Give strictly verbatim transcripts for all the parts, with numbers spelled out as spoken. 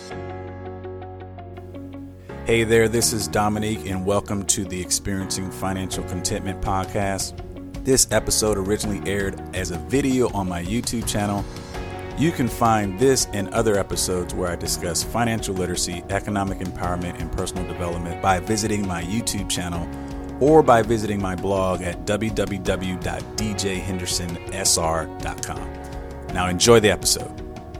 Hey there, this is Dominique, and welcome to the Experiencing Financial Contentment podcast. This episode originally aired as a video on my YouTube channel. You can find this and other episodes where I discuss financial literacy, economic empowerment, and personal development by visiting my YouTube channel or by visiting my blog at w w w dot d j henderson s r dot com. Now enjoy the episode.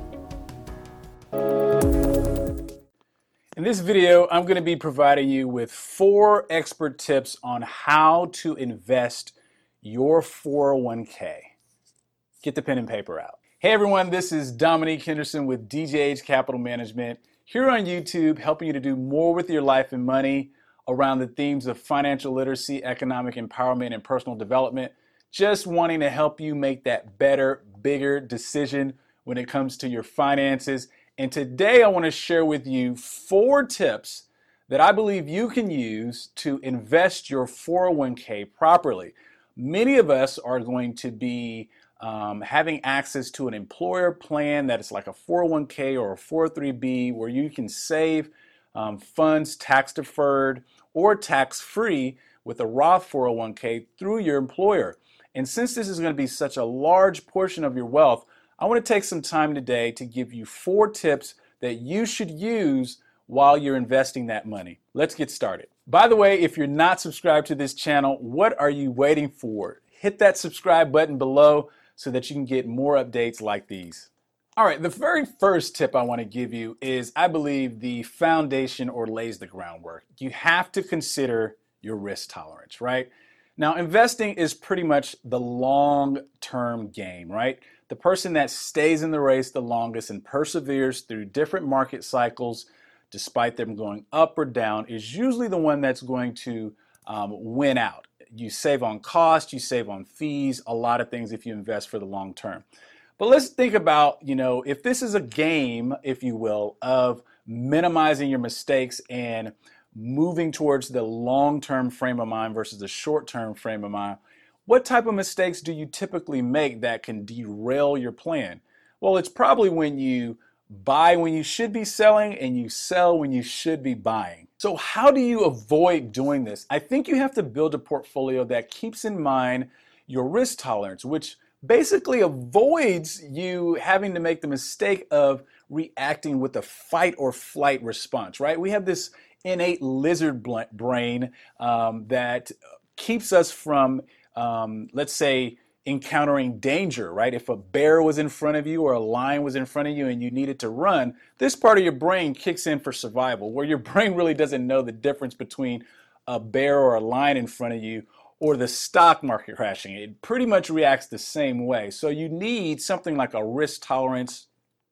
In this video, I'm going to be providing you with four expert tips on how to invest your four oh one k. Get the pen and paper out. Hey everyone, this is Dominique Henderson with D J H Capital Management, here on YouTube, helping you to do more with your life and money around the themes of financial literacy, economic empowerment, and personal development. Just wanting to help you make that better, bigger decision when it comes to your finances. And today I want to share with you four tips that I believe you can use to invest your four oh one k properly. Many of us are going to be um, having access to an employer plan that is like a four oh one k or a four oh three b where you can save um, funds tax deferred or tax free with a Roth four oh one k through your employer. And since this is going to be such a large portion of your wealth, I want to take some time today to give you four tips that you should use while you're investing that money. Let's get started. By the way, if you're not subscribed to this channel, what are you waiting for? Hit that subscribe button below so that you can get more updates like these. All right, the very first tip I want to give you is, I believe, the foundation or lays the groundwork. You have to consider your risk tolerance, right? Now, investing is pretty much the long-term game, right? The person that stays in the race the longest and perseveres through different market cycles, despite them going up or down, is usually the one that's going to um, win out. You save on cost, you save on fees, a lot of things if you invest for the long term. But let's think about, you know, if this is a game, if you will, of minimizing your mistakes and moving towards the long-term frame of mind versus the short-term frame of mind, what type of mistakes do you typically make that can derail your plan? Well, it's probably when you buy when you should be selling and you sell when you should be buying. So how do you avoid doing this? I think you have to build a portfolio that keeps in mind your risk tolerance, which basically avoids you having to make the mistake of reacting with a fight or flight response, right? We have this innate lizard brain um, that keeps us from Um, let's say encountering danger, right? If a bear was in front of you or a lion was in front of you and you needed to run, this part of your brain kicks in for survival, where your brain really doesn't know the difference between a bear or a lion in front of you or the stock market crashing. It pretty much reacts the same way. So you need something like a risk tolerance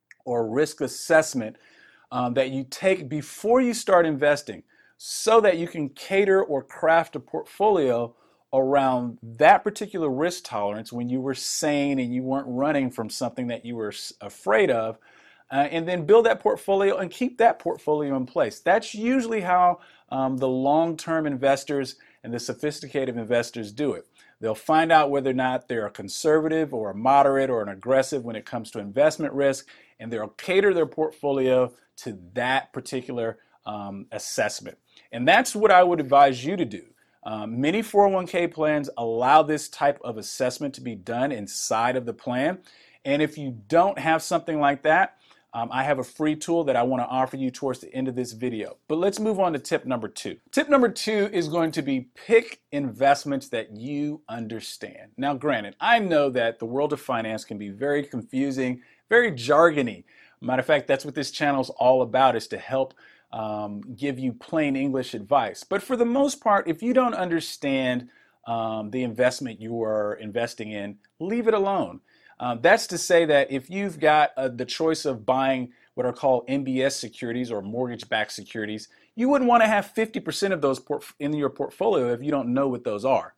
or risk assessment um, that you take before you start investing so that you can cater or craft a portfolio around that particular risk tolerance when you were sane and you weren't running from something that you were afraid of, uh, and then build that portfolio and keep that portfolio in place. That's usually how um, the long-term investors and the sophisticated investors do it. They'll find out whether or not they're a conservative or a moderate or an aggressive when it comes to investment risk, and they'll cater their portfolio to that particular um, assessment. And that's what I would advise you to do. Um, many four oh one k plans allow this type of assessment to be done inside of the plan. And if you don't have something like that, um, I have a free tool that I want to offer you towards the end of this video. But let's move on to tip number two. Tip number two is going to be pick investments that you understand. Now, granted, I know that the world of finance can be very confusing, very jargony. Matter of fact, that's what this channel is all about, is to help Um, give you plain English advice. But for the most part, if you don't understand um, the investment you are investing in, leave it alone. Um, that's to say that if you've got uh, the choice of buying what are called M B S securities or mortgage-backed securities, you wouldn't want to have fifty percent of those port- in your portfolio if you don't know what those are.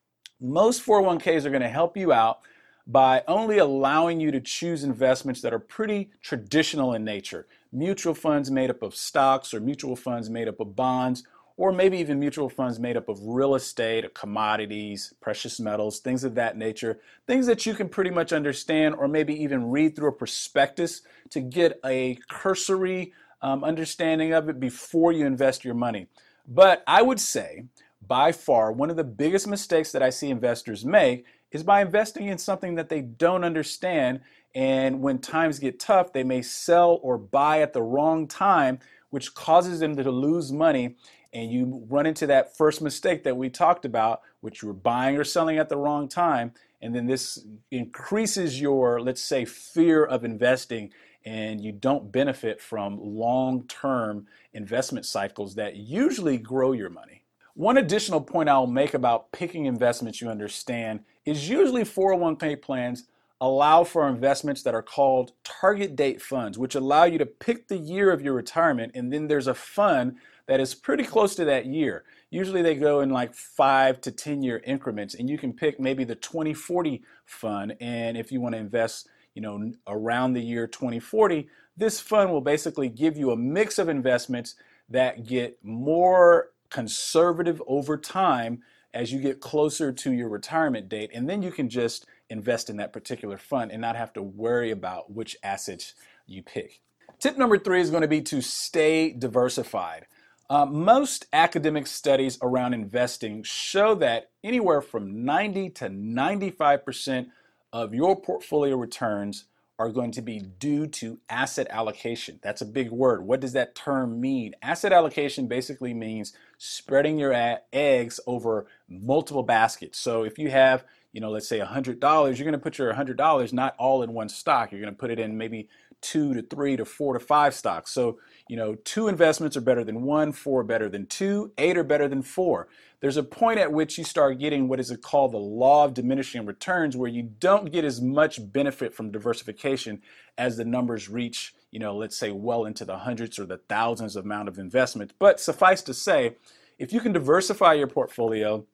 Most four oh one k's are going to help you out by only allowing you to choose investments that are pretty traditional in nature. Mutual funds made up of stocks, or mutual funds made up of bonds, or maybe even mutual funds made up of real estate, commodities, precious metals, things of that nature, things that you can pretty much understand or maybe even read through a prospectus to get a cursory um, understanding of it before you invest your money. But I would say, by far, one of the biggest mistakes that I see investors make is by investing in something that they don't understand. And when times get tough, they may sell or buy at the wrong time, which causes them to lose money. And you run into that first mistake that we talked about, which you were buying or selling at the wrong time. And then this increases your, let's say, fear of investing, and you don't benefit from long-term investment cycles that usually grow your money. One additional point I'll make about picking investments you understand is usually four oh one k plans allow for investments that are called target date funds, which allow you to pick the year of your retirement, and then there's a fund that is pretty close to that year. Usually they go in like five to ten year increments, and you can pick maybe the twenty forty fund. And if you want to invest, you know, around the year twenty forty, this fund will basically give you a mix of investments that get more conservative over time as you get closer to your retirement date. And then you can just invest in that particular fund and not have to worry about which assets you pick. Tip number three is going to be to stay diversified. Uh, most academic studies around investing show that anywhere from ninety to ninety-five percent of your portfolio returns are going to be due to asset allocation. That's a big word. What does that term mean? Asset allocation basically means spreading your eggs over multiple baskets. So if you have, you know, let's say one hundred dollars, you're going to put your one hundred dollars not all in one stock. You're going to put it in maybe two to three to four to five stocks. So, you know, two investments are better than one, four are better than two, eight are better than four. There's a point at which you start getting what is called the law of diminishing returns, where you don't get as much benefit from diversification as the numbers reach, you know, let's say well into the hundreds or the thousands of amount of investments. But suffice to say, if you can diversify your portfolio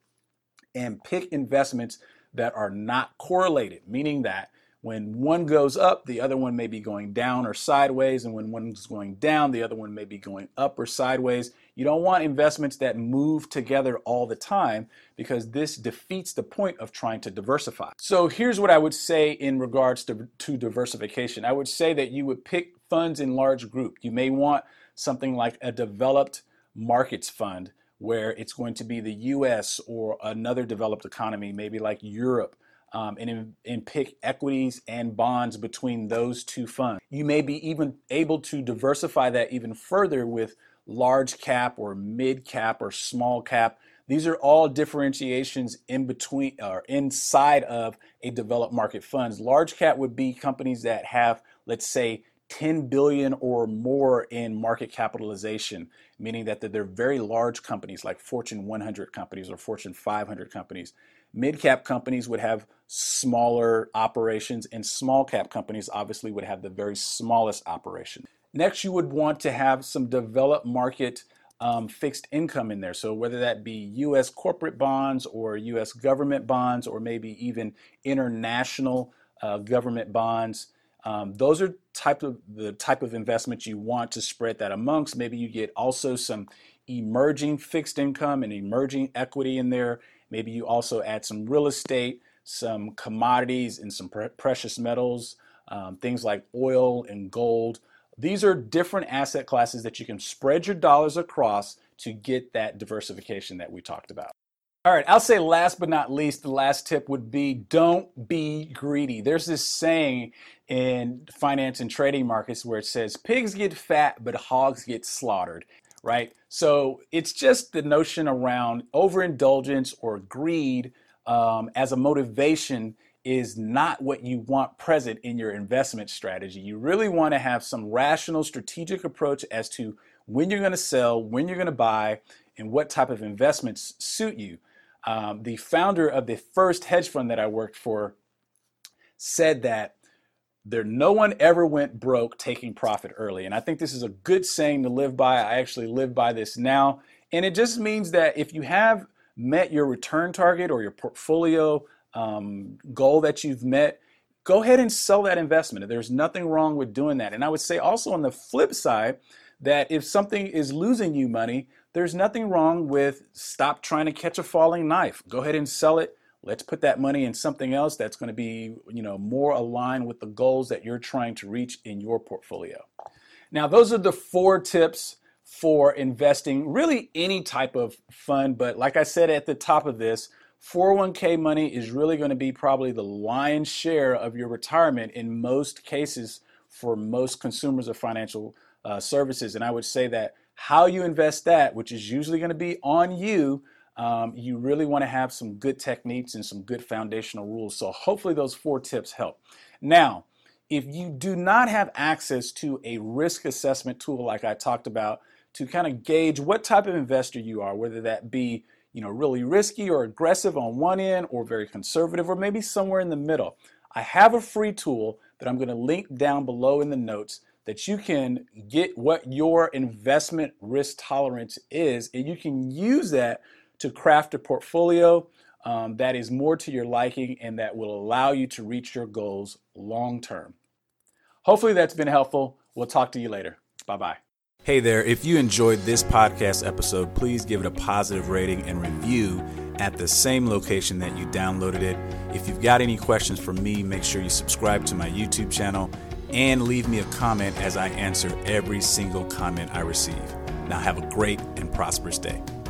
and pick investments that are not correlated, meaning that when one goes up, the other one may be going down or sideways, and when one's going down, the other one may be going up or sideways. You don't want investments that move together all the time, because this defeats the point of trying to diversify. So here's what I would say in regards to, to diversification. I would say that you would pick funds in large group. You may want something like a developed markets fund, where it's going to be the U S or another developed economy, maybe like Europe. Um, and, and pick equities and bonds between those two funds. You may be even able to diversify that even further with large cap or mid cap or small cap. These are all differentiations in between or inside of a developed market funds. Large cap would be companies that have, let's say, ten billion or more in market capitalization, meaning that they're very large companies like Fortune one hundred companies or Fortune five hundred companies. Mid-cap companies would have smaller operations, and small-cap companies obviously would have the very smallest operation. Next, you would want to have some developed market um, fixed income in there. So whether that be U S corporate bonds or U S government bonds, or maybe even international uh, government bonds. Um, those are type of the type of investments you want to spread that amongst. Maybe you get also some emerging fixed income and emerging equity in there. Maybe you also add some real estate, some commodities, and some pre precious metals, um, things like oil and gold. These are different asset classes that you can spread your dollars across to get that diversification that we talked about. All right, I'll say last but not least, the last tip would be don't be greedy. There's this saying in finance and trading markets where it says pigs get fat, but hogs get slaughtered, right? So it's just the notion around overindulgence or greed um, as a motivation is not what you want present in your investment strategy. You really want to have some rational, strategic approach as to when you're going to sell, when you're going to buy, and what type of investments suit you. Um, the founder of the first hedge fund that I worked for said that there no one ever went broke taking profit early. And I think this is a good saying to live by. I actually live by this now. And it just means that if you have met your return target or your portfolio um, goal that you've met, go ahead and sell that investment. There's nothing wrong with doing that. And I would say also on the flip side, that if something is losing you money, there's nothing wrong with stop trying to catch a falling knife. Go ahead and sell it. Let's put that money in something else that's going to be, you know, more aligned with the goals that you're trying to reach in your portfolio. Now, those are the four tips for investing really any type of fund. But like I said at the top of this, four oh one k money is really going to be probably the lion's share of your retirement in most cases for most consumers of financial uh, services. And I would say that how you invest that, which is usually going to be on you, um, you really want to have some good techniques and some good foundational rules. So hopefully those four tips help. Now, if you do not have access to a risk assessment tool like I talked about to kind of gauge what type of investor you are, whether that be you know really risky or aggressive on one end or very conservative or maybe somewhere in the middle, I have a free tool that I'm going to link down below in the notes that you can get what your investment risk tolerance is, and you can use that to craft a portfolio um, that is more to your liking and that will allow you to reach your goals long term. Hopefully that's been helpful. We'll talk to you later. Bye-bye. Hey there, if you enjoyed this podcast episode, please give it a positive rating and review at the same location that you downloaded it. If you've got any questions for me, make sure you subscribe to my YouTube channel and leave me a comment as I answer every single comment I receive. Now have a great and prosperous day.